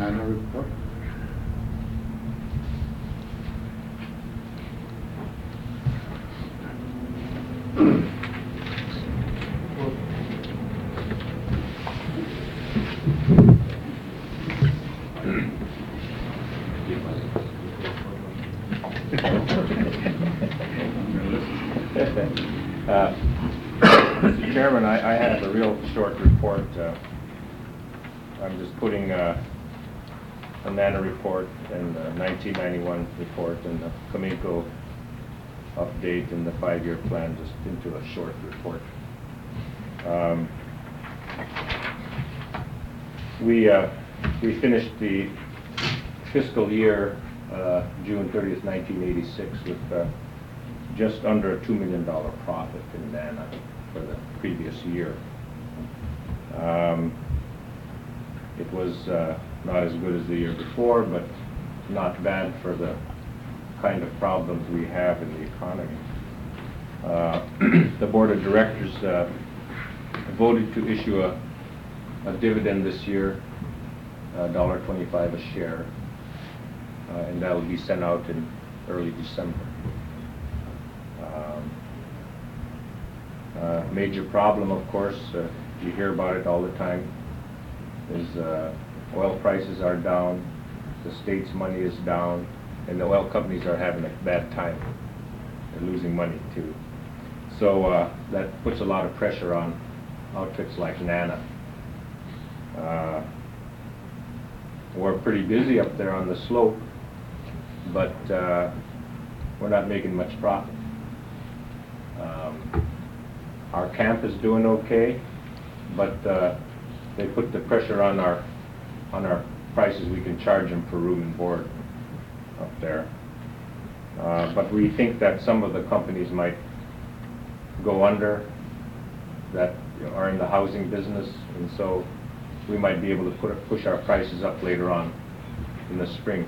Annual report. Mr. Chairman, I have a real short report. I'm just putting a NANA report and the 1991 report and the Cominco update and the 5-year plan just into a short report. We finished the fiscal year June 30th, 1986 with just under a $2 million profit in NANA for the previous year. It was not as good as the year before, but not bad for the kind of problems we have in the economy. The board of directors voted to issue a dividend this year, $1.25 a share, and that will be sent out in early December. Major problem, of course, you hear about it all the time, is oil prices are down, the state's money is down, and the oil companies are having a bad time. They're losing money too. So that puts a lot of pressure on outfits like NANA. We're pretty busy up there on the slope, but we're not making much profit. Our camp is doing okay, but they put the pressure on our prices we can charge them for room and board up there. But we think that some of the companies might go under that are in the housing business, and so we might be able to push our prices up later on in the spring.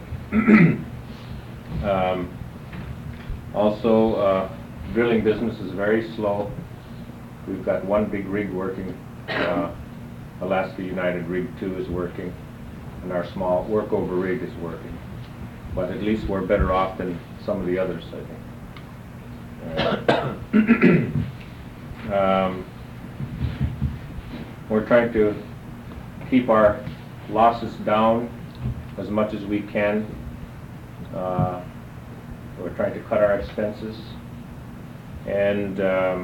Also, drilling business is very slow. We've got one big rig working. Alaska United Rig 2 is working, and our small workover rig is working. But at least we're better off than some of the others, I think. We're trying to keep our losses down as much as we can. We're trying to cut our expenses, and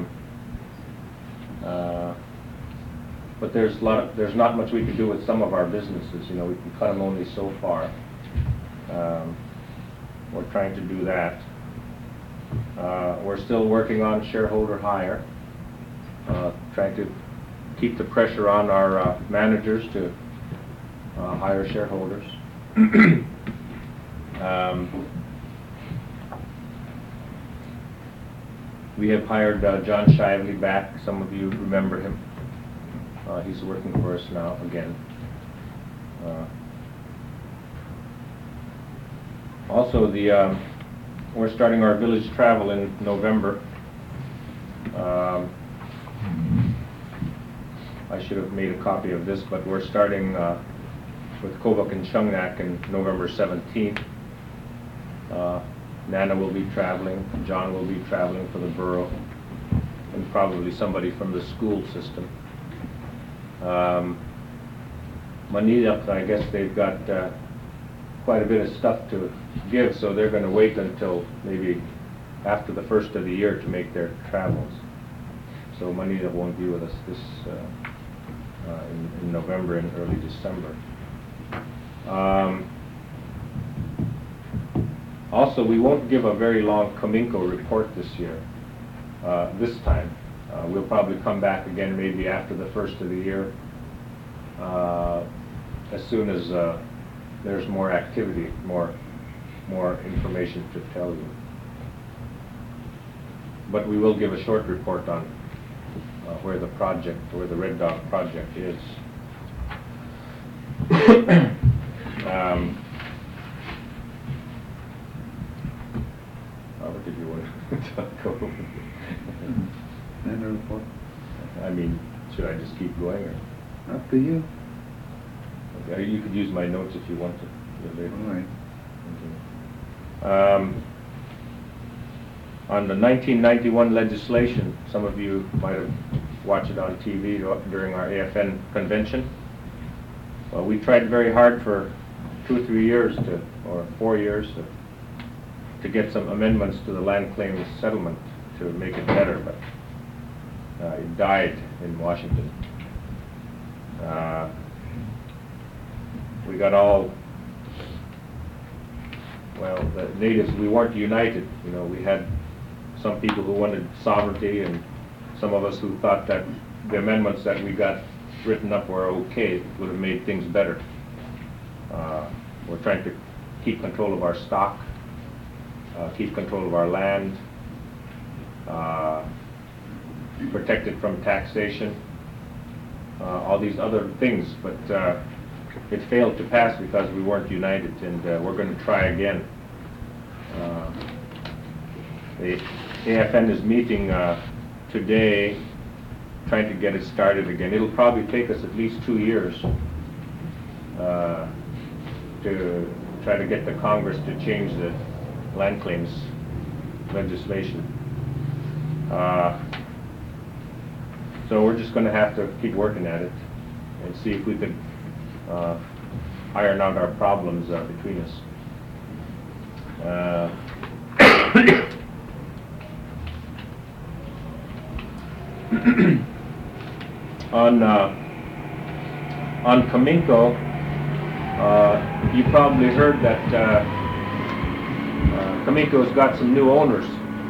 but there's not much we can do with some of our businesses. You know, we can cut them only so far. We're trying to do that. We're still working on shareholder hire, trying to keep the pressure on our managers to hire shareholders. We have hired John Shively back. Some of you remember him. He's working for us now again. Also, we're starting our village travel in November. I should have made a copy of this, but we're starting with Kobuk and Chungnak in November 17th. Nana will be traveling, John will be traveling for the borough, and probably somebody from the school system. Manila, I guess they've got quite a bit of stuff to give, so they're going to wait until maybe after the first of the year to make their travels. So Manila won't be with us this in November and early December. Also, we won't give a very long Cominco report this year, this time. We'll probably come back again maybe after the first of the year, as soon as there's more activity, more information to tell you. But we will give a short report on where the Red Dog project is. What did you want to talk over? Report. I mean, should I just keep going? Or? Up to you. You could use my notes if you want to. All right. On the 1991 legislation, some of you might have watched it on TV during our AFN convention. Well, we tried very hard for 2 or 3 years or 4 years to get some amendments to the land claims settlement to make it better, but it died in Washington. We got all, well, the natives, we weren't united. You know, we had some people who wanted sovereignty and some of us who thought that the amendments that we got written up were okay, would have made things better. We're trying to keep control of our stock, keep control of our land, protect it from taxation, all these other things, but it failed to pass because we weren't united, and we're going to try again. The AFN is meeting today, trying to get it started again. It'll probably take us at least 2 years to try to get the Congress to change the land claims legislation. So we're just going to have to keep working at it and see if we could iron out our problems between us. On Cominco, you probably heard that Cominco's got some new owners.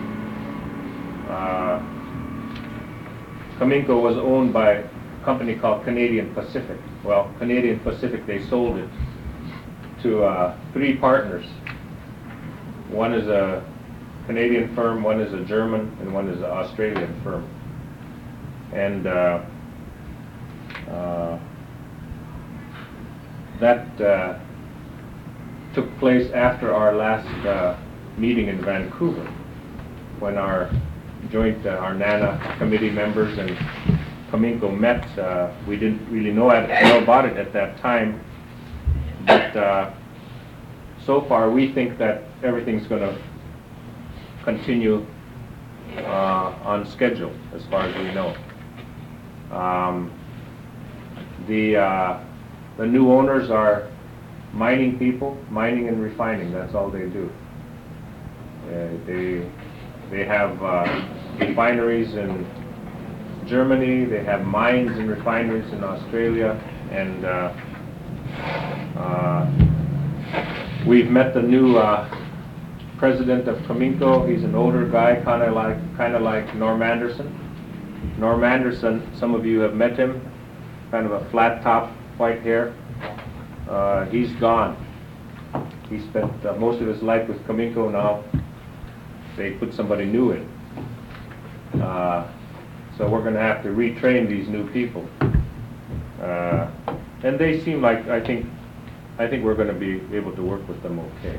Cominco was owned by a company called Canadian Pacific. Well, Canadian Pacific, they sold it to 3 partners. One is a Canadian firm, one is a German, and one is an Australian firm. And that took place after our last meeting in Vancouver, when our joint, our NANA committee members and Cominco met. We didn't really know about it at that time, but so far we think that everything's going to continue on schedule as far as we know. The new owners are mining people, mining and refining. That's all they do. They have refineries in Germany. They have mines and refineries in Australia, and we've met the new president of Cominco. He's an older guy, kind of like Norm Anderson. Norm Anderson, some of you have met him, kind of a flat top, white hair. He's gone. He spent most of his life with Cominco. Now they put somebody new in. So we're going to have to retrain these new people. And they seem like, I think we're going to be able to work with them okay.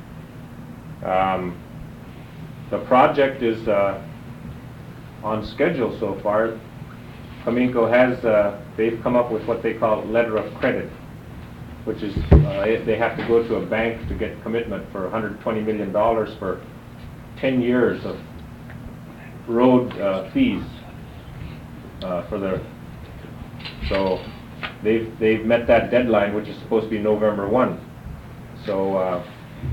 The project is on schedule so far. Cominco has, they've come up with what they call letter of credit, which is they have to go to a bank to get commitment for $120 million for 10 years of road fees for the, so they've met that deadline, which is supposed to be November 1. So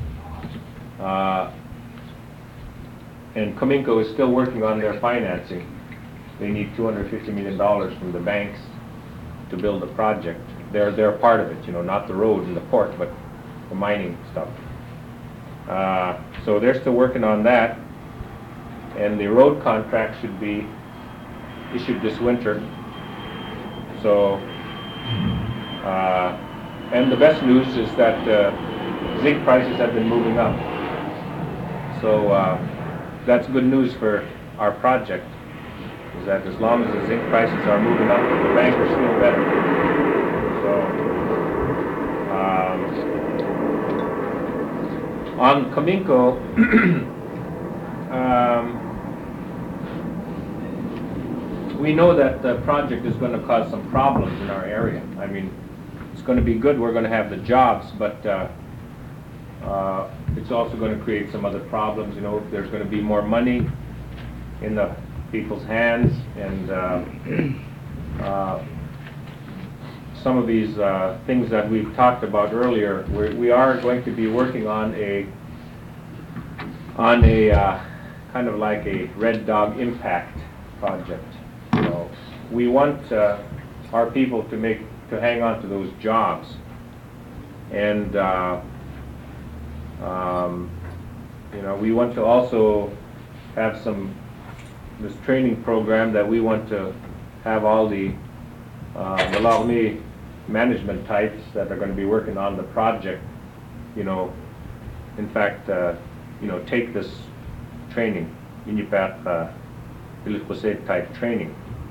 and Cominco is still working on their financing. They need $250 million from the banks to build the project. They're part of it, you know, not the road and the port, but the mining stuff. So they're still working on that, and the road contract should be issued this winter. So, and the best news is that zinc prices have been moving up. So that's good news for our project, is that as long as the zinc prices are moving up, the bankers feel better. So, on Cominco, we know that the project is going to cause some problems in our area. I mean, it's going to be good. We're going to have the jobs, but it's also going to create some other problems. You know, there's going to be more money in the people's hands, and some of these things that we've talked about earlier. We are going to be working on a kind of like a Red Dog impact project. You know, we want our people to hang on to those jobs, and you know, we want to also have this training program that we want to have all the Laomi management types that are going to be working on the project, you know, in fact, you know, take this training, Iñupiat Ilocos type training.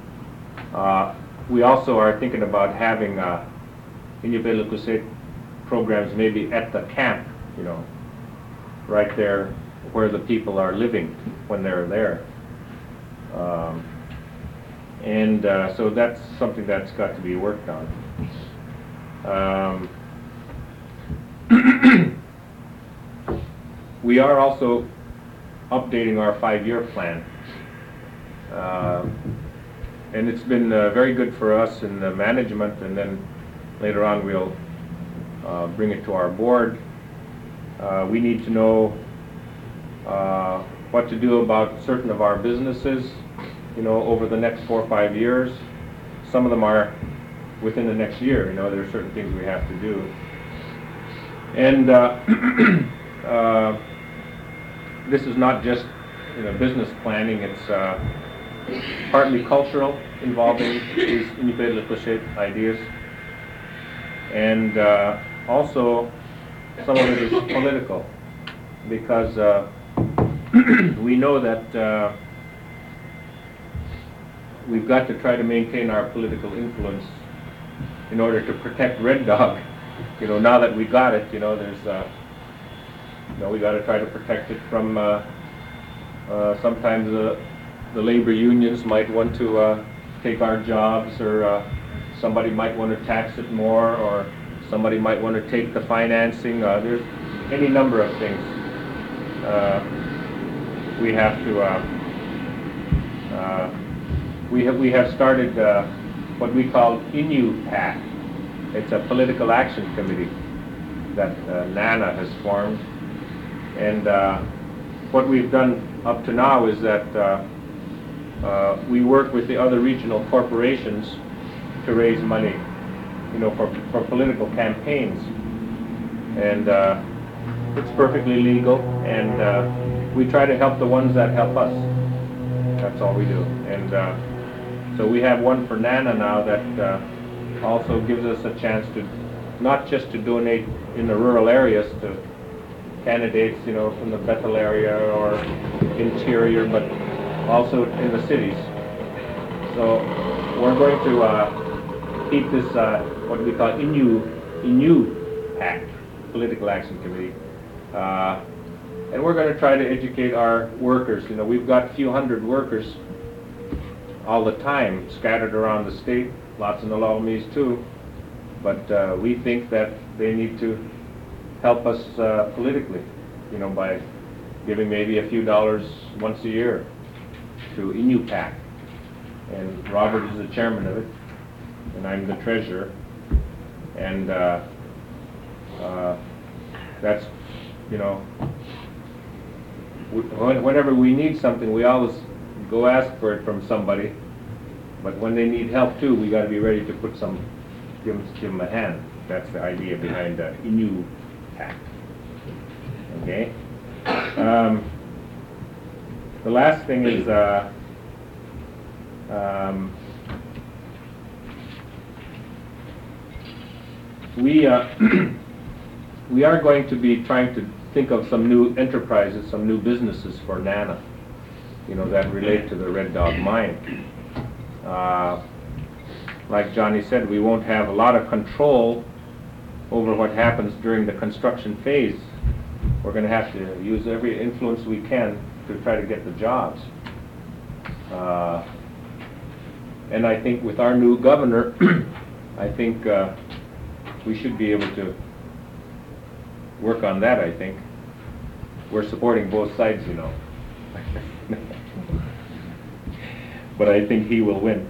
We also are thinking about having Iñupiat Ilocos programs maybe at the camp, you know, right there where the people are living when they're there. So that's something that's got to be worked on. We are also updating our 5-year plan. And it's been very good for us in the management, and then later on we'll bring it to our board. We need to know what to do about certain of our businesses, you know, over the next 4 or 5 years. Some of them are within the next year. You know, there are certain things we have to do. And this is not just, you know, business planning. It's partly cultural, involving these Iñupiat Ilocos ideas, and also some of it is political, because we know that we've got to try to maintain our political influence in order to protect Red Dog. You know, now that we got it, you know, there's, you know, we got to try to protect it from. Sometimes the labor unions might want to take our jobs, or somebody might want to tax it more, or somebody might want to take the financing. There's any number of things we have to. We have started what we call Iñupac. It's a political action committee that NANA has formed, and what we've done up to now is that we work with the other regional corporations to raise money, you know, for political campaigns, and it's perfectly legal, and we try to help the ones that help us. That's all we do. And so we have one for NANA now that also gives us a chance to not just to donate in the rural areas to candidates, you know, from the Bethel area or interior, but also in the cities. So we're going to keep this what we call Iñupac, Political Action Committee, and we're going to try to educate our workers. You know, we've got a few hundred workers all the time scattered around the state, lots in the Laomis too, but we think that they need to help us politically, you know, by giving maybe a few dollars once a year to Iñupac. And Robert is the chairman of it, and I'm the treasurer. And that's, you know, whenever we need something, we always go ask for it from somebody. But when they need help too, we got to be ready to put some, give them a hand. That's the idea behind Iñupac. Okay. The last thing is we are going to be trying to think of some new enterprises, some new businesses for NANA, you know, that relate to the Red Dog mine. Like Johnny said, we won't have a lot of control over what happens during the construction phase. We're going to have to use every influence we can to try to get the jobs. And I think with our new governor, I think we should be able to work on that, I think. We're supporting both sides, you know. But I think he will win.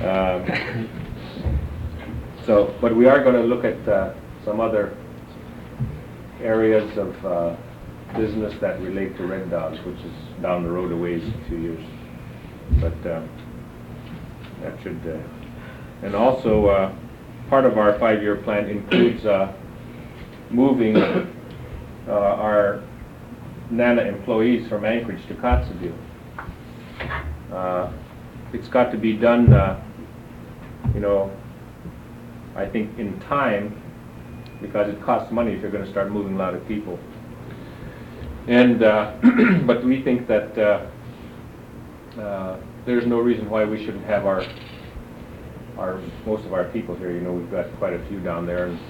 But we are going to look at some other areas of business that relate to Red Dogs, which is down the road a ways, a few years. But that should, and also part of our 5-year plan includes moving our NANA employees from Anchorage to Kotzebue. It's got to be done, you know, I think in time, because it costs money if you're going to start moving a lot of people. And but we think that there's no reason why we shouldn't have our most of our people here. You know, we've got quite a few down there, and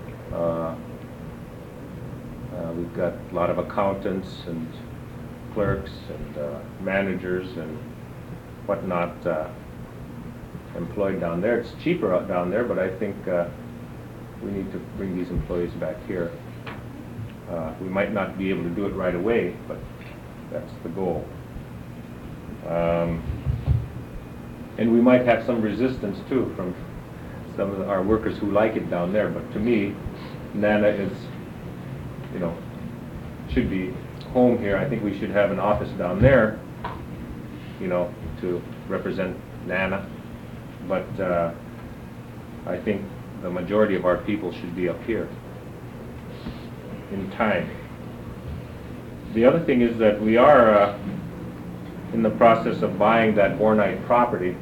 we've got a lot of accountants and clerks and managers and whatnot employed down there. It's cheaper out down there, but I think we need to bring these employees back here. We might not be able to do it right away, but that's the goal. And we might have some resistance too from some of our workers who like it down there, but to me, NANA is, you know, should be home here. I think we should have an office down there, you know, to represent NANA, but I think the majority of our people should be up here in time. The other thing is that we are in the process of buying that Bornite property.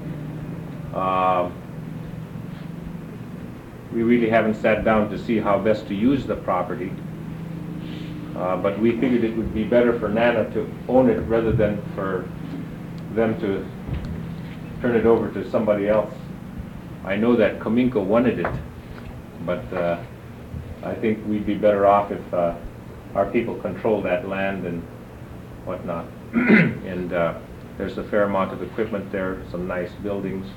We really haven't sat down to see how best to use the property, but we figured it would be better for NANA to own it rather than for them to turn it over to somebody else. I know that Cominco wanted it, but I think we'd be better off if our people control that land and whatnot. And there's a fair amount of equipment there, some nice buildings.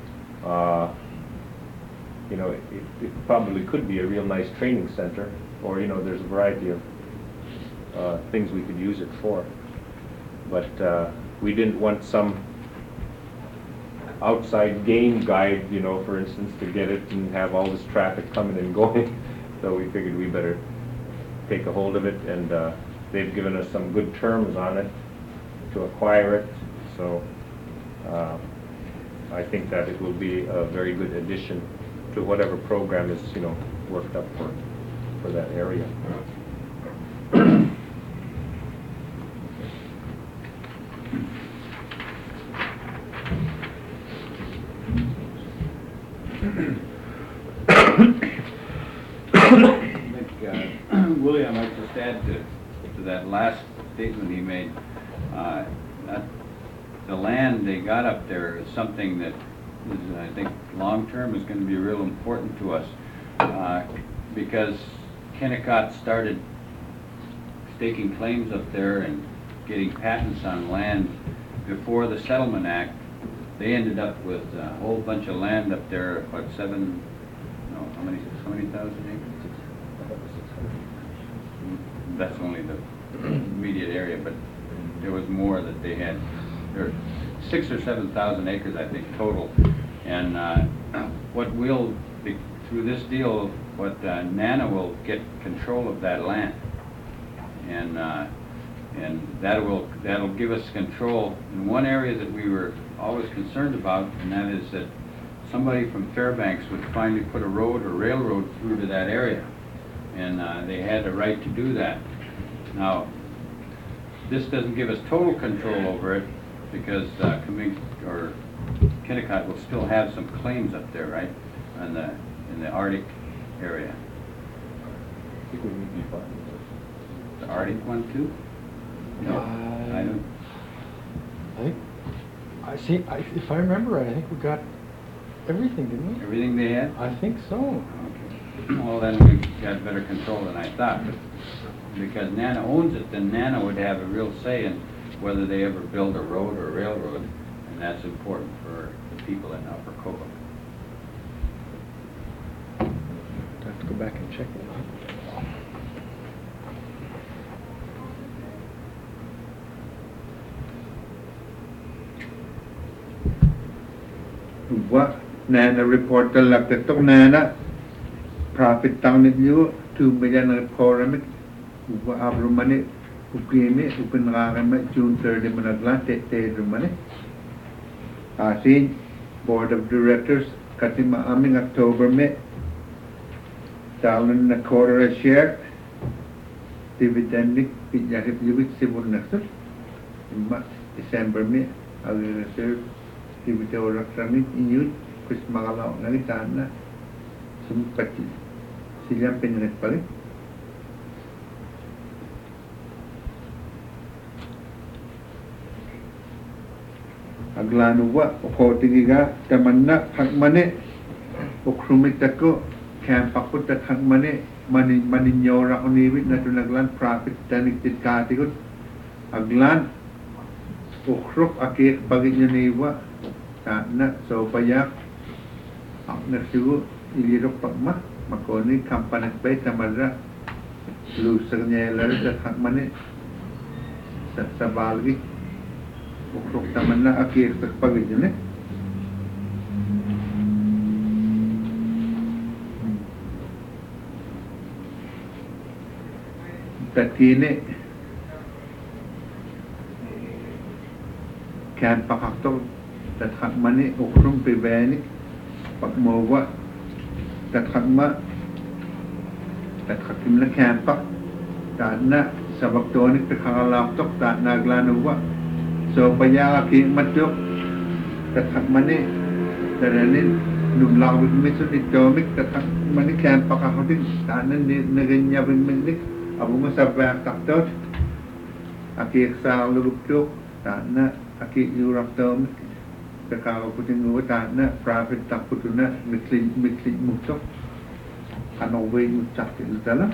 You know, it probably could be a real nice training center, or, you know, there's a variety of things we could use it for. But we didn't want some outside game guide, you know, for instance, to get it and have all this traffic coming and going. So we figured we better take a hold of it, and they've given us some good terms on it to acquire it. So I think that it will be a very good addition to whatever program is, you know, worked up for that area. William, I'd just add to that last statement he made. The land they got up there is something that is, I think, long-term is going to be real important to us, because Kennecott started staking claims up there and getting patents on land before the Settlement Act. They ended up with a whole bunch of land up there, about how many thousand acres? That's only the immediate area, but there was more that they had. There were 6,000 or 7,000 acres, I think, total. And what will be, through this deal, what NANA will get control of that land, and that'll give us control in one area that we were always concerned about, and that is that somebody from Fairbanks would finally put a road or railroad through to that area, and they had the right to do that. Now, this doesn't give us total control over it, because Kennecott will still have some claims up there, right, in the Arctic area. I think we would be fine with The Arctic one too? No, I don't. If I remember right, I think we got everything, didn't we? Everything they had? I think so. Okay. Well, then we got better control than I thought, but because NANA owns it, then NANA would have a real say in whether they ever build a road or a railroad, and that's important for the people in Upper Coboq. go back and check it. What Nana reporter left the top Nana profit down in you 2 million reporter what our money who came it open June 30 Managla take money. I see board of directors Katima Aming October May down in a quarter a share dividend Pijahip Lewis Civil Nexus in December May I will reserve dividend or Ramit in you Chris Magala Nagitana some pati Silian Penet Pali. Aglanuwa okotigiga tamanna hakmane okrumit camp pakutat hakmane maninyora uniwit na tunaglan profit tanik tikatikut aglan okrok akik paginyaniwa na so payak nagsigo ilirok pagma makoni kampanak bay tamadra lusagnya lalu tat hakmane sa balgi ukrok taman na akhir terpagin yun tatine kan pakakto tathak mani ukrum pibeni pagmawa tathakma tathakim na kan pak tana sabaktonik takalaptok tana glanuwa so paya ki matuk tathak mani taranin numlaw miso ditomik tathak mani kan pakahotin tanan naganya binminik abu masabak taktot aki sa lubuk tana aki yuraktomik takao putin tana profit takutuna mitli mutok anowe mutak tala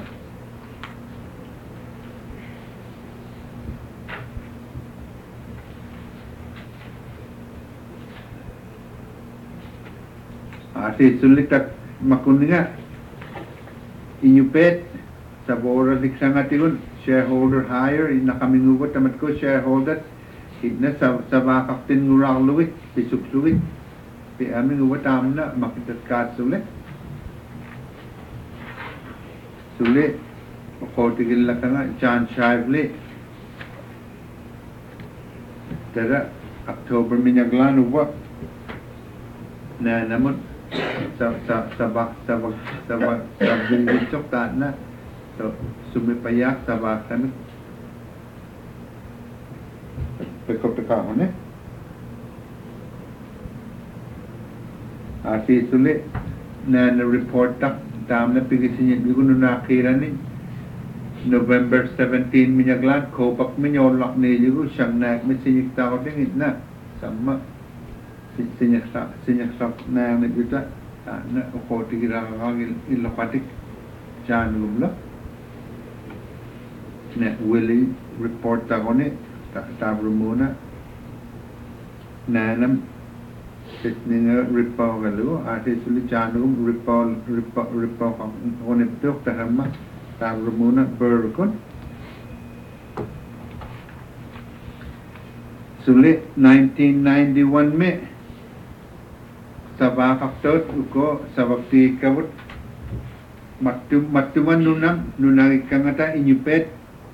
Ati sulit tak makuninga inyupet sa bora diksangatigun shareholder hire nakamingugot tamat ko shareholder hidna sa bakaktin ngurang luwit pisuksuwit pi aming uwat amna makitat kat sulit okotigil lakanga John Shively tara October minyaglan uwa na naman sabak binggitsok na so sumipayak sabak kami pekok-pekok ne asi sulit na report tak tam na pigisin yung gusto na nakiranin November 17 minyaglan kopak minyolak niligo siyang nagmisinig tao din na sama sinyak na nagjuta na ukoti girang ilokatik janumla na willing report ako ni tabro muna nanam sitninga ripaw galo ate suli janum ripaw koniptok tahama tabro muna berkon suli 1991 me sabakaktot uko sabakti kawut matuman nunang ikangata inyupet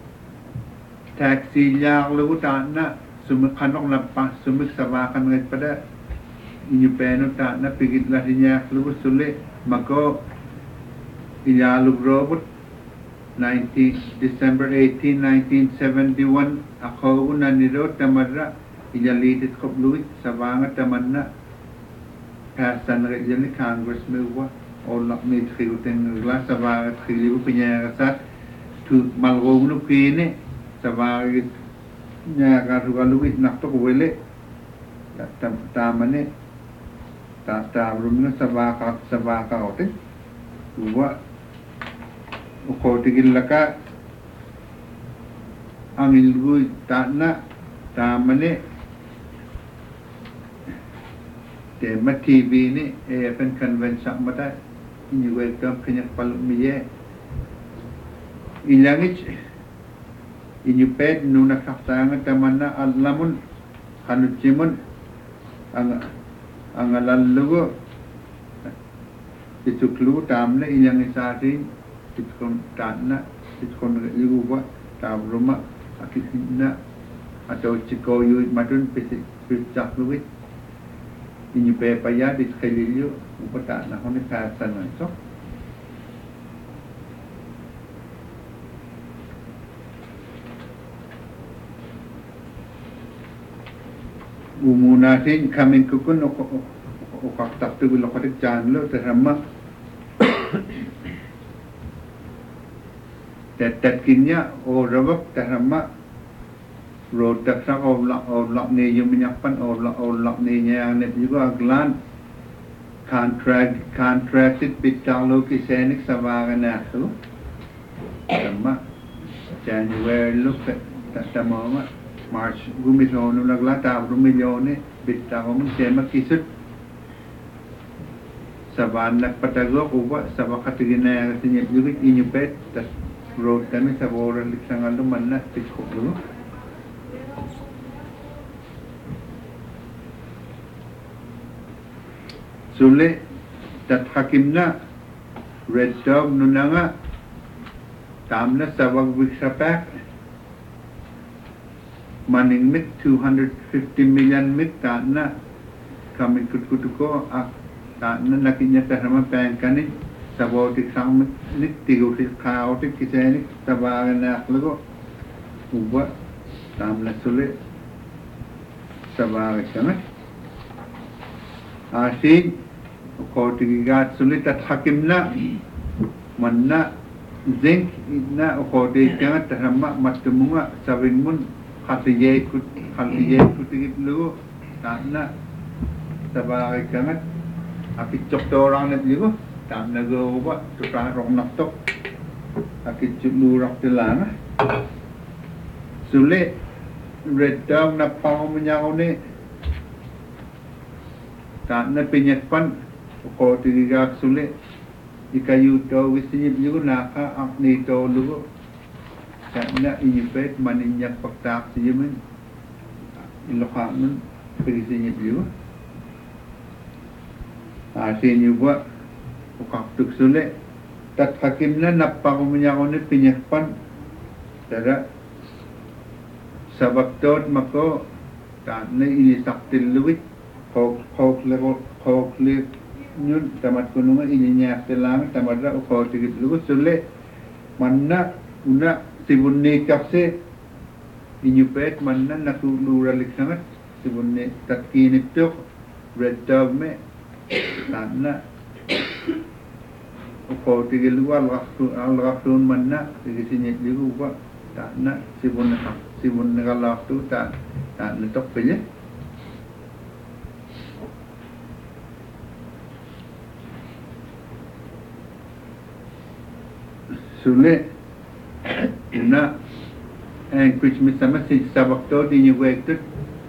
taxi yak lugutan na sumikanok lampas sumik sabakan ngayt pada inyupeno ta na pigit lahin yak lugu suli mako ilalug robot December 18, 1971 ako unaniro tamadra ilalitit kopluit sabangat tamadna kasan rejali Congress mewa olak ni triuten glas sabangat khiliu penyakasat tu malgonu kini sabangat nya karugaluit nakto wele tamane ta rumna sabaka ote wa ukotigil laka ang ilgui tana tamane tema TV ni AFN convention mata inyuwektam kanyak palumiye ilangit inyupet nuna kaftanga tamana alamun kanutsimun ang alalugo ituklu tamna ilang isari itkon tanna itkon yuwa tabruma akisina atau ciko yu matun pesi pecah luit ini pepaya di sekeliling upata na hone kasan so umunatin kami kukun ukak tak tu lo kadik janlo terama tetet kinya orabak terama road tak sang olak ni yung minyapan olak ni yang net juga aglan contracted bitalo kisenik sa mga na to terama January look at tama March gumilo no naglata rumilyon bitako mo sema kisut sa van nagpatago uba sa makatigina kasi niya yung inyupet tas road kami sa boran liksang aluman na tikko dulu sule tat hakim na red dog nunanga tamna sa wagwik sa pack maning mit 250 million mit na kami kutuko na nakinya sama pangkanin sa botik sang mit tigo si kaotik kisenik sa bagan na lago uba tamna sule sa bagan kami asin ko tigigat sulit at hakim na manna zinc na ko tigigat terama matumunga sabing mun khatiye kutigit lu tanna sabay kangat akit chok orang net ligo tam na go ba tukang rong naktok akit chulu rak tilana sulit red dog na pangmunyaw ni tanna pinyatpan ko tigigat sulit ikayu to wisinyip yugo naka akni to lugo tanna inyipet maninyak paktak siyaman ilokaman pagisinyip yugo asin yugo ukaktuk sulit tat hakim na napakumunyaw ni pinyatpan tara sabaktot mako tanna inisaktil luwit kok le nyun tamat kunungan ininya telang tamadra uko tigit lugu sule manna una sibunni kapse inyupet manna nakulura liksangat sibunni tatkinit tuk red dog me tanna uko tigit lugu al-raktun manna tigisinyit lugu uwa tanna sibunni kalaktu tanna tok pilih sule na kuch misama si sabakto di ni wektut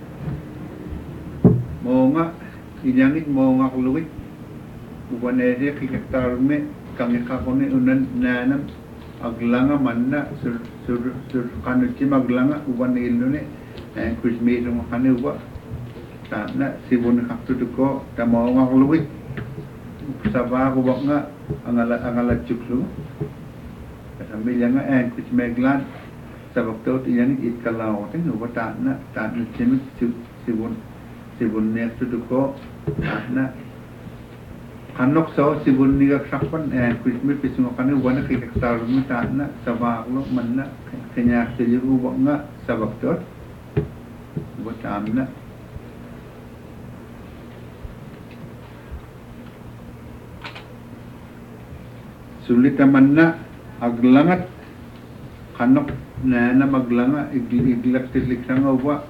monga inyangit monga kluwit ubanere kikaktar me kami kakone unan nanam aglanga manna sur kanuchi maglanga uban ilune kuch mi dum kane uba tanna sibun kaktutuko ta monga kluwit sabah ubanga angala chuklu sambil yang kuch meglan sabakto yang it kalau teng ubata na tan chimit sibun nek tuduko na kanok so sibun niga sakpan kuch mi pisungo kane wana kikaktar mi na sabaklo manna kenya seliu ubanga sabakto ubata na sulit manna aglangat kanok na maglanga iglak tilik sang uwa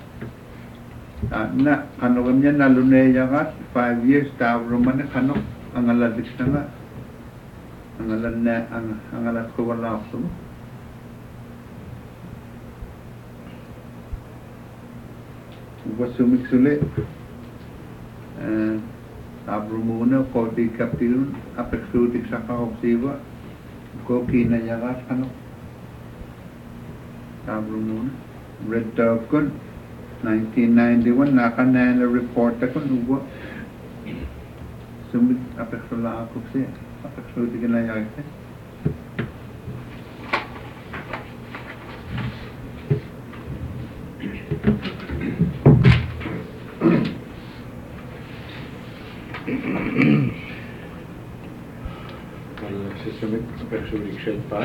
na kanokamnya nalune yagat 5 years tawruman kanok angalat nga angalan na angalat ko wala ako uwa sumik sulit Tabrumuna ko di kaptilun apeksudik sa kaopsiwa ko kinayagat ano Tabrumuna Red Dove kun 1991 nakanela report kun uwa sumit apeksula ako siya apeksudik kinayagat Sumit persudik siya pa.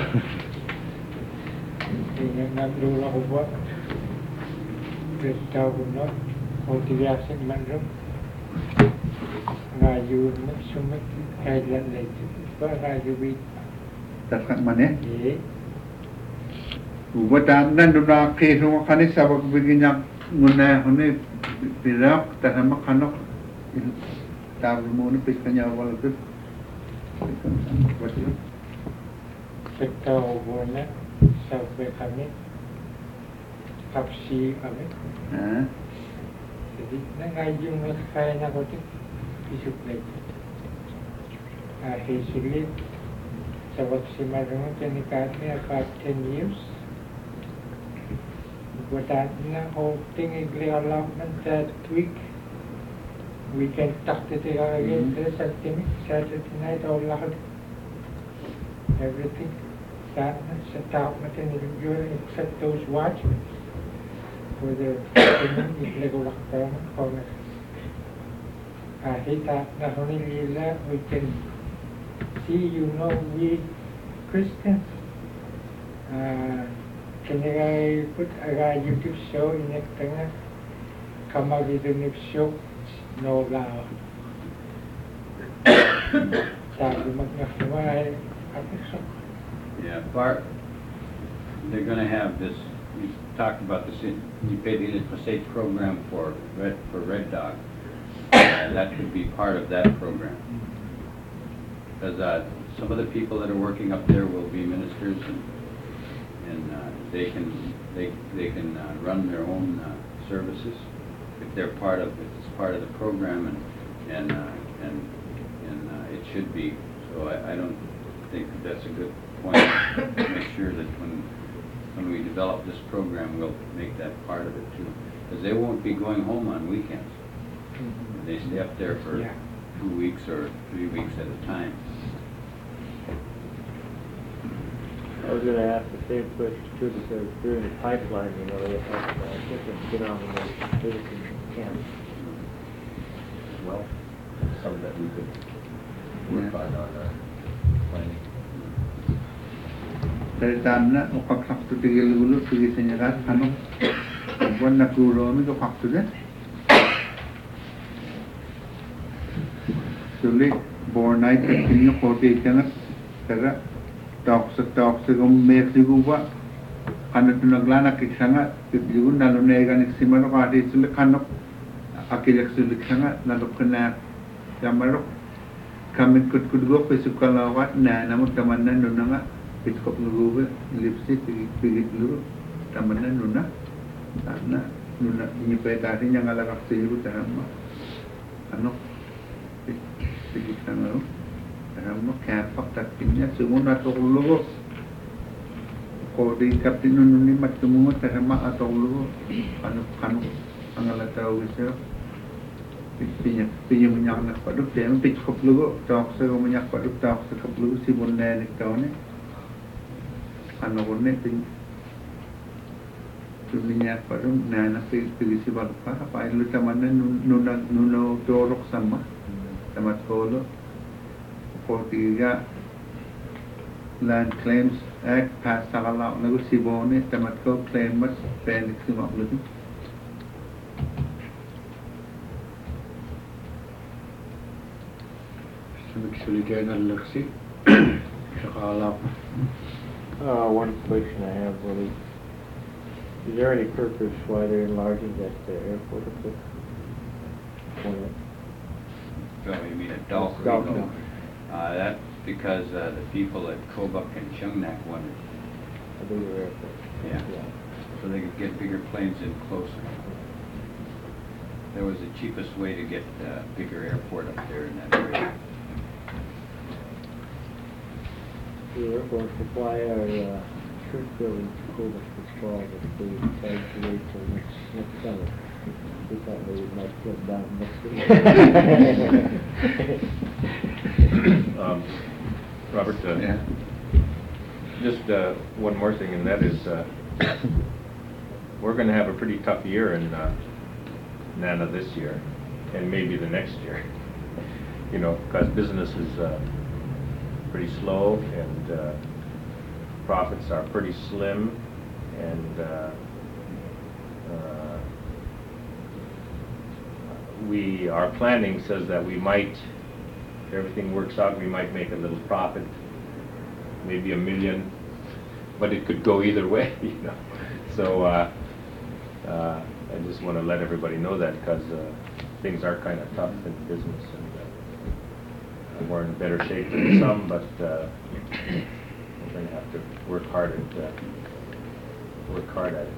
Dengan nagdula ko ba? Beritahu ko na, motivasi manrum. Ngayon na sumit kailan lagi. Ba ngayon wait. tatak mana Eh, uwa dan nuna kesu makani sabak biginya nguna hone pirak tasama kanok Tabrumuna piskanya awal tu beritahu ko na sampai kami kapsi kami. Jadi ngayon na kaya na ko ito. Isip lagi. Sulit. Sabab si Marunong tinikati about 10 years. Without na hoping development that week. We can talk to the again Saturday night or lahat. Everything. That sa tao natin nilagyan except those watchmen. For the illegal lockdown. Kahit na nila, we can see, we Christians. Kaya put a YouTube show in a tanga. Kamagidunip show. No lao. Sabi magnakamay. Yeah, Bart, they're gonna have this, you talked about this, you paid the state program for Red Dog. That could be part of that program. Because some of the people that are working up there will be ministers and they can run their own services if they're part of the program and it should be. So I don't think that's a good point. Make sure that when we develop this program, we'll make that part of it too, because they won't be going home on weekends. They stay up there for 2 weeks or 3 weeks at a time. I was going to ask the same question too, because during the pipeline, they have different denominations, citizen camps. Well, some that we could work on planning. Dari tanah ukak waktu 3 dulu 3 senyakat anu buat nak guru kami tu waktu deh sulit born night ini kopi jangan karena talk segom make juga karena tu nak lana kisah juga nalu negan istimewa kali sulit kanok akhirnya sulit sangat nalu kena gambar kami kut gua pesuka lawat namun teman-teman nunanga Pitkop nunggu lipstick pergi dulu tamannya nuna karena nuna nyipetasi yang ala kapsi itu terama anu pergi sana lo terama kapak takinya semua atau dulu kode kapti nunu ni macam terama atau dulu anu angala tahu bisa pinya minyak nak paduk dia pitkop dulu tak sego minyak paduk tak sego dulu si bonne ni tahu ni ano ko na minyak pa rin na pagisi ba pa paano taman na nuno dorok sama tamat kolo ko tiga Land Claims Act pass sakalaw na ko si Bone tamat ko claim mas penik si Maklutin Sumiksuligan ang laksi. Sakala ko. One question I have, Willie. Is there any purpose why they're enlarging that airport up there? So you mean at Dalk? Dalk. That's because the people at Kobuk and Chungnak wanted, A bigger airport. yeah, so they could get bigger planes in closer. there was the cheapest way to get a bigger airport up there in that area. We're going to supply our church building to Cobus this fall, but we decided to wait till next summer. We thought maybe it might get down next week. Robert, Yeah. just one more thing, and that is we're going to have a pretty tough year in Nana this year, and maybe the next year. You know, because business is pretty slow, and profits are pretty slim, and our planning says that we might, if everything works out, we might make a little profit, maybe $1 million, but it could go either way, you know. So I just want to let everybody know that, because things are kind of tough in business, and we're in better shape than some, but we're going to have to work hard at it.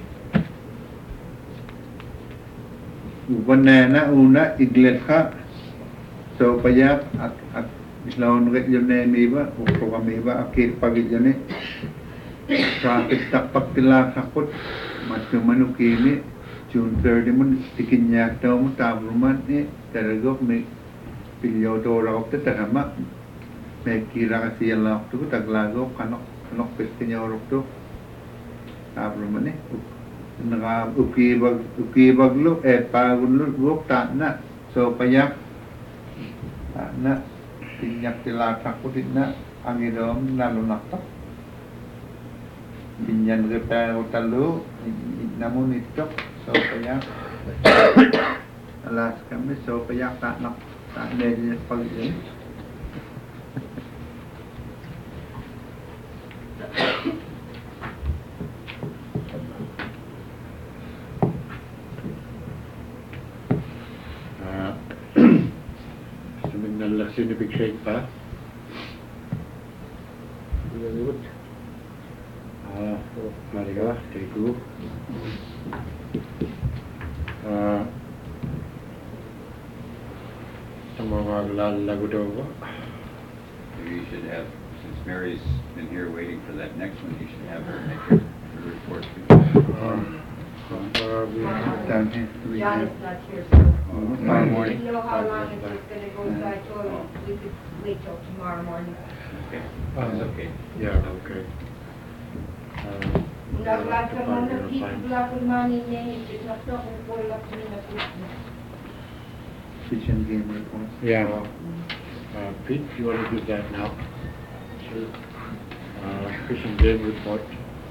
Banana una iglesia so payak ak islawan ret yone miba o programiba akir pagi yone traffic tapak tila sakut matu manukini June 30 mun tikinya tahu mutam rumah ni tergok me pilio do rau tetahama me kira kasi lak tu taglago kanok pestinya orok tu tab rumah ni nga uki baglo pagunlo wok ta na so payak na tinyak tila sakutit na angidom nalunakta binyan repa utalo namun itok so payak alas kami so payak tak nak tak ada pagi ini Sini big shake pa. Mariga, Teku. Sama lagu dogo. Maybe you should have, since Mary's been here waiting for that next one, you should have her make her report too. down here John is not here, so Tomorrow we morning? didn't know how long it was gonna go, so I told him we could wait till tomorrow morning. Okay, that's okay. Yeah, okay. Naglag ka man na kitula ko mani niya, hindi na to kung pula ko na kitula. kitchen game report Yeah. Pete, you want to do that now? Sure. Fish and game report.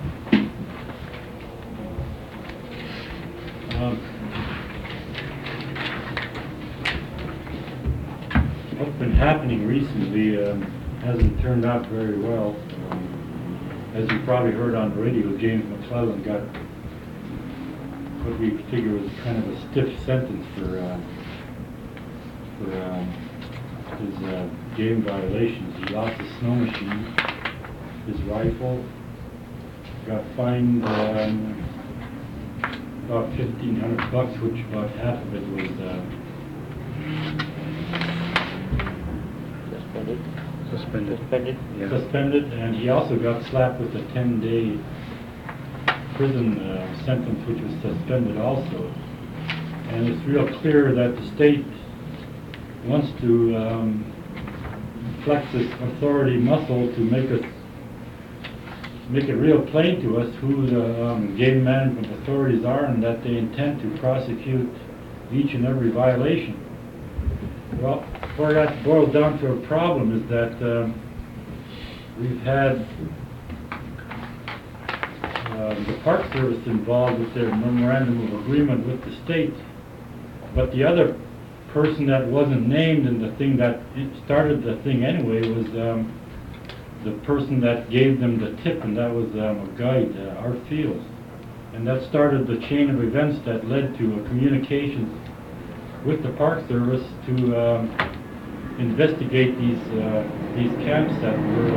What's been happening recently hasn't turned out very well. As you probably heard on the radio, James McClellan got what we figure was kind of a stiff sentence for his game violations. He lost his snow machine, his rifle, got fined about $1,500, which about half of it was Suspended. suspended, and he also got slapped with a 10-day prison sentence, which was suspended also. And it's real clear that the state wants to flex its authority muscle to make it real plain to us who the game management authorities are, and that they intend to prosecute each and every violation. Well, where that boils down to a problem is that we've had the Park Service involved with their memorandum of agreement with the state, but the other person that wasn't named in the thing that started the thing anyway was the person that gave them the tip, and that was a guide, Art Fields. And that started the chain of events that led to a communication with the Park Service to investigate these camps that were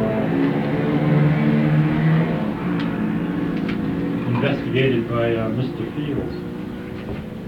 investigated by Mr. Fields.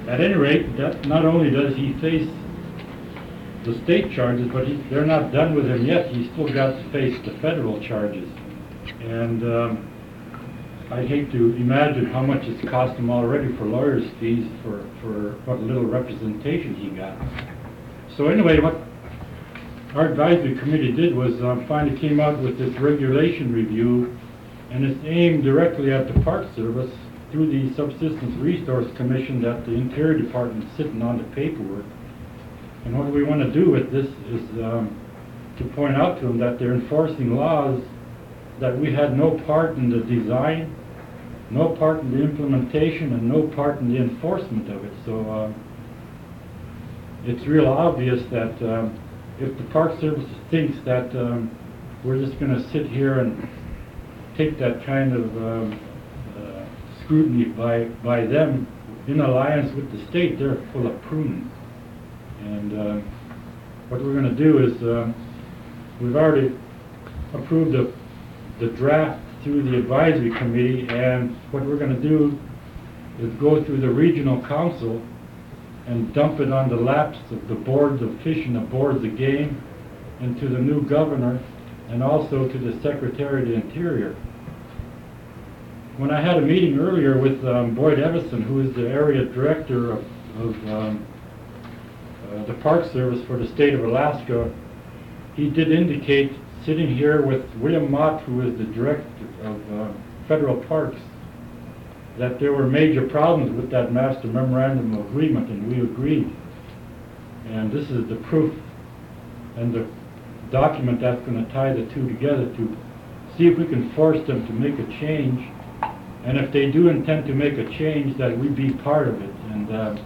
at any rate, that not only does he face the state charges, but they're not done with him yet. He's still got to face the federal charges. And I hate to imagine how much it's cost him already for lawyers' fees for what little representation he got. So anyway, what our advisory committee did was finally came out with this regulation review, and it's aimed directly at the Park Service through the Subsistence Resource Commission that the Interior Department's sitting on the paperwork. And what we want to do with this is to point out to them that they're enforcing laws that we had no part in the design, no part in the implementation, and no part in the enforcement of it. So it's real obvious that if the Park Service thinks that we're just going to sit here and take that kind of scrutiny by them in alliance with the state, they're full of pruning. And what we're going to do is we've already approved the draft through the advisory committee, and what we're going to do is go through the regional council and dump it on the laps of the boards of fish and the boards of game, and to the new governor, and also to the Secretary of the Interior. When I had a meeting earlier with Boyd Evison, who is the area director of the Park Service for the state of Alaska, he did indicate, sitting here with William Mott, who is the director of federal parks, that there were major problems with that master memorandum of agreement, and we agreed. And this is the proof and the document that's going to tie the two together to see if we can force them to make a change. And if they do intend to make a change, that we be part of it. And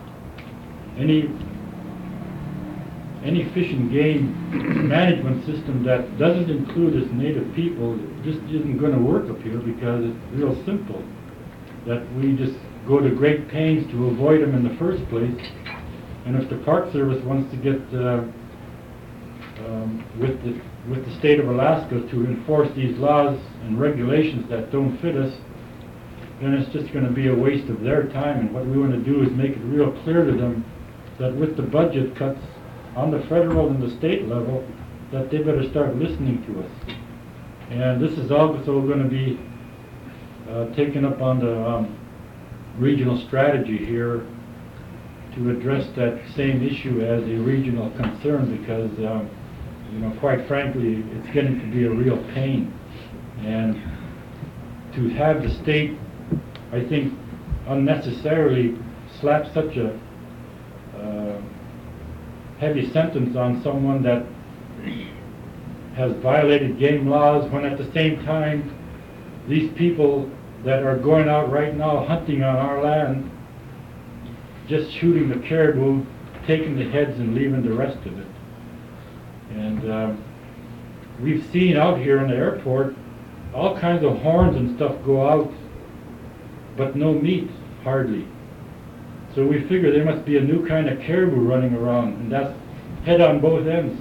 any fish and game management system that doesn't include its native people just isn't going to work up here, because it's real simple. That we just go to great pains to avoid them in the first place. And if the Park Service wants to get with the state of Alaska to enforce these laws and regulations that don't fit us, then it's just going to be a waste of their time. And what we want to do is make it real clear to them that with the budget cuts on the federal and the state level, that they better start listening to us. And this is also going to be taken up on the regional strategy here to address that same issue as a regional concern, because quite frankly, it's getting to be a real pain. And to have the state, I think, unnecessarily slap such a heavy sentence on someone that has violated game laws, when at the same time these people that are going out right now hunting on our land, just shooting the caribou, taking the heads and leaving the rest of it. And we've seen out here in the airport all kinds of horns and stuff go out, but no meat, hardly. So we figure there must be a new kind of caribou running around, and that's head on both ends.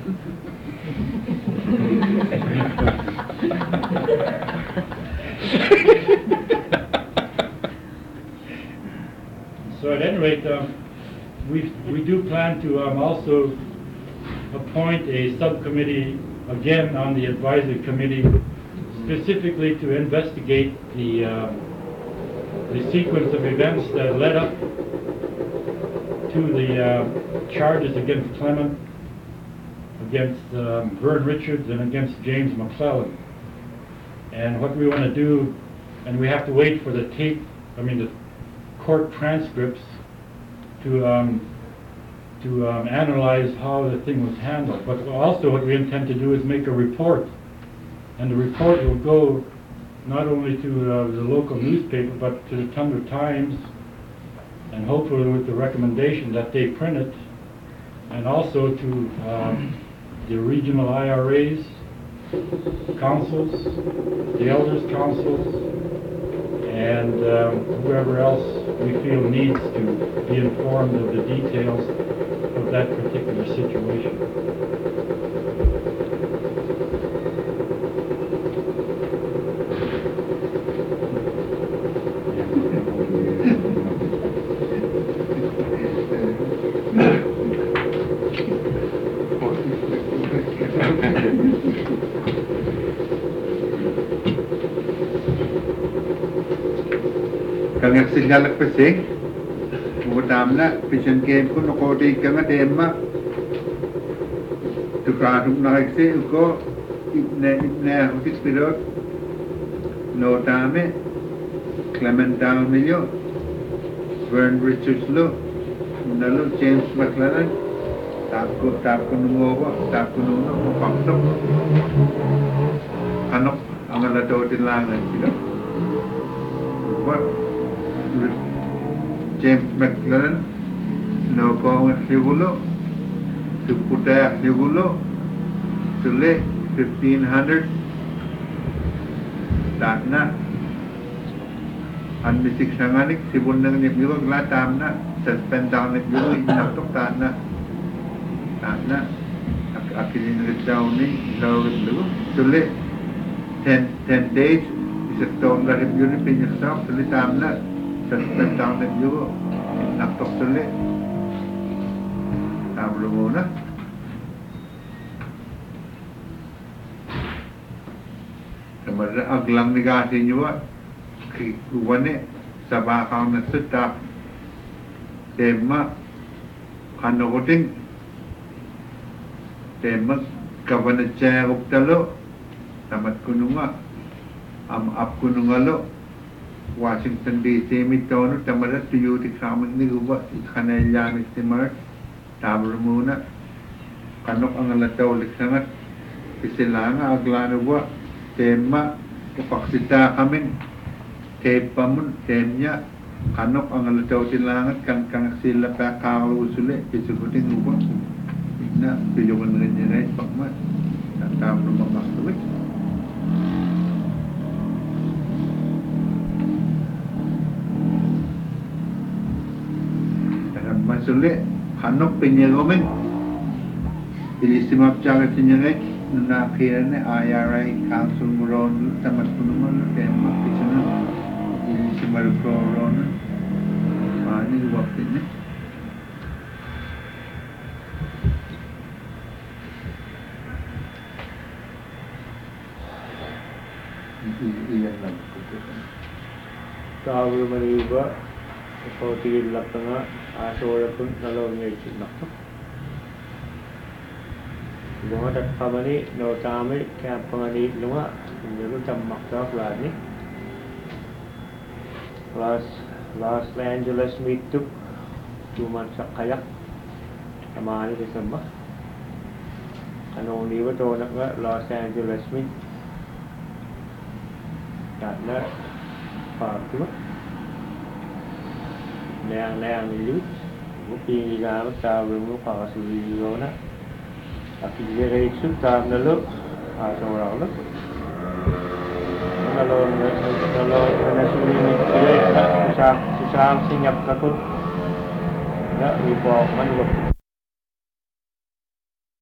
So at any rate, we do plan to also appoint a subcommittee again on the advisory committee, specifically to investigate the sequence of events that led up to the charges against Clement, against Vern Richards, and against James McClellan. And what we want to do, and we have to wait for the the court transcripts to analyze how the thing was handled. But also what we intend to do is make a report. And the report will go not only to the local newspaper, but to the Tundra Times, and hopefully with the recommendation that they print it, and also to the regional IRAs, councils, the elders' councils, and whoever else we feel needs to be informed of the details of that particular situation. Kang signal pesing. Udam na vision game ko no ko di kang adema. Tukarum na ikse ko ibne hotis pirot. No dame Clementine Milio, Vern Richards Lo, Nalo James McLennan, Tapko Nungowa, Tapko Nuno, Pakto, Anok, ang alato tilangan sila. What? James McLennan, no kong Higulo, to Puta Higulo, to Le 1500, that na. An bisik sanganik sibun nang nip juga gelatam na suspend down nip juga inak tok tanah akhirnya ngerjau ni lau dulu sulit 10 days bisa tahun lah nip juga pinjak sok sulit tam na suspend down nip juga inak tok sulit tam lu na sebenarnya aglang negasi juga Wane sabakaw na suta tema kanokoting tema kabanatsa uptalo tamat kununga ap kunungalo Washington DC mitono tamarat tuyo ti kaman ni guba kanaylan istimar tabro muna kanok ang alataw liksangat isilanga aglano ba tema kapaksita kamin Pamun temnya kanok ang alataw tilangat kang sila pa kalu sule isubutin ubo na tujuan dengan rai pakmat tam rumah maksuwi dalam masule kanok penyegomen ili simap jaga tinyegai na akhirnya IRA council muron tamat punungan tema kisana ini semua corona, ini waktu ini. Iya lah. Tahu meriba, kalau tinggi lap tengah, asal pun kalau nyeri nak. Bunga tak kamani, no kami kaya pengani lunga, menjadi camak tak lagi. Los Angeles meet took 2 months kayak sama ni December. Ano ni ba to nak Los Angeles meet. Karena party ba. Nang ni Buki ga ta mo pa su na. Aki gere su ta na lo a so ra lo. Kalau nasional ini susah singap takut nggak dibawa manual